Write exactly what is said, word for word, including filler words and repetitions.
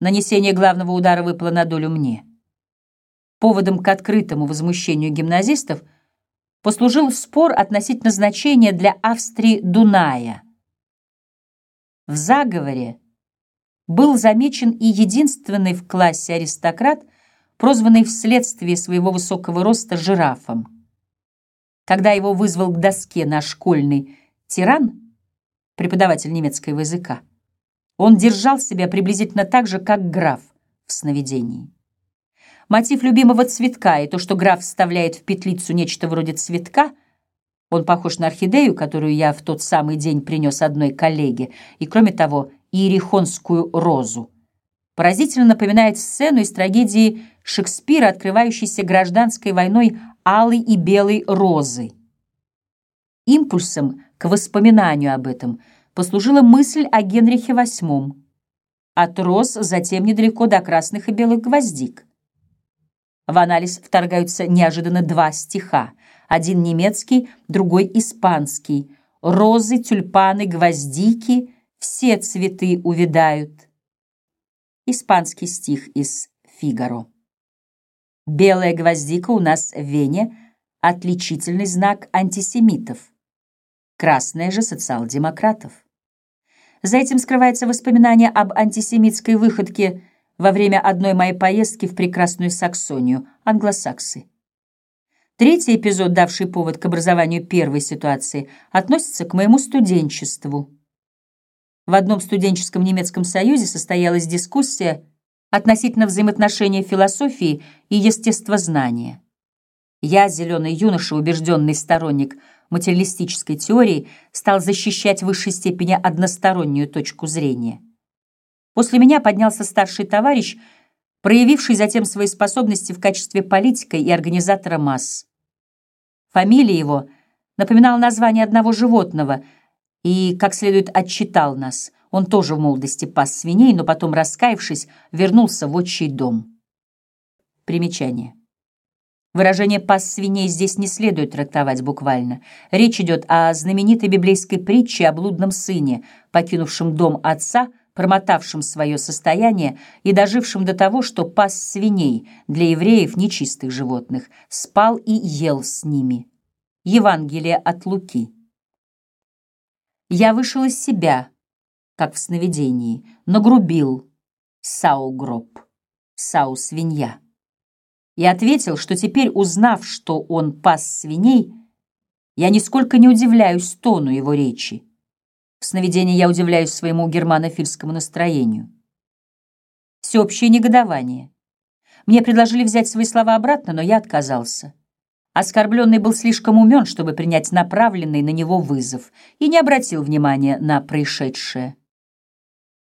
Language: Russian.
Нанесение главного удара выпало на долю мне. Поводом к открытому возмущению гимназистов послужил спор относительно значения для Австрии Дуная. В заговоре был замечен и единственный в классе аристократ, прозванный вследствие своего высокого роста жирафом. Когда его вызвал к доске наш школьный тиран, преподаватель немецкого языка, он держал себя приблизительно так же, как граф в сновидении. Мотив любимого цветка и то, что граф вставляет в петлицу нечто вроде цветка, он похож на орхидею, которую я в тот самый день принес одной коллеге, и, кроме того, иерихонскую розу, поразительно напоминает сцену из трагедии Шекспира, открывающейся гражданской войной алой и белой розы. Импульсом к воспоминанию об этом послужила мысль о Генрихе восьмом. От роз затем недалеко до красных и белых гвоздик. В анализ вторгаются неожиданно два стиха. Один немецкий, другой испанский. Розы, тюльпаны, гвоздики, все цветы увядают. Испанский стих из «Фигаро». Белая гвоздика у нас в Вене — отличительный знак антисемитов. Красная же — социал-демократов. За этим скрывается воспоминание об антисемитской выходке во время одной моей поездки в прекрасную Саксонию, англосаксы. Третий эпизод, давший повод к образованию первой ситуации, относится к моему студенчеству. В одном студенческом немецком союзе состоялась дискуссия относительно взаимоотношения философии и естествознания. Я, зеленый юноша, убежденный сторонник материалистической теории, стал защищать в высшей степени одностороннюю точку зрения. После меня поднялся старший товарищ, проявивший затем свои способности в качестве политика и организатора масс. Фамилия его напоминала название одного животного и, как следует, отчитал нас. Он тоже в молодости пас свиней, но потом, раскаявшись, вернулся в отчий дом. Примечание. Выражение «пас свиней» здесь не следует трактовать буквально. Речь идет о знаменитой библейской притче о блудном сыне, покинувшем дом отца, промотавшим свое состояние и дожившим до того, что пас свиней, для евреев нечистых животных, спал и ел с ними. Евангелие от Луки. Я вышел из себя, как в сновидении, нагрубил сау-гроб, сау-свинья. И ответил, что теперь, узнав, что он пас свиней, я нисколько не удивляюсь тону его речи. В сновидении я удивляюсь своему германофильскому настроению. Всеобщее негодование. Мне предложили взять свои слова обратно, но я отказался. Оскорбленный был слишком умен, чтобы принять направленный на него вызов, и не обратил внимания на происшедшее.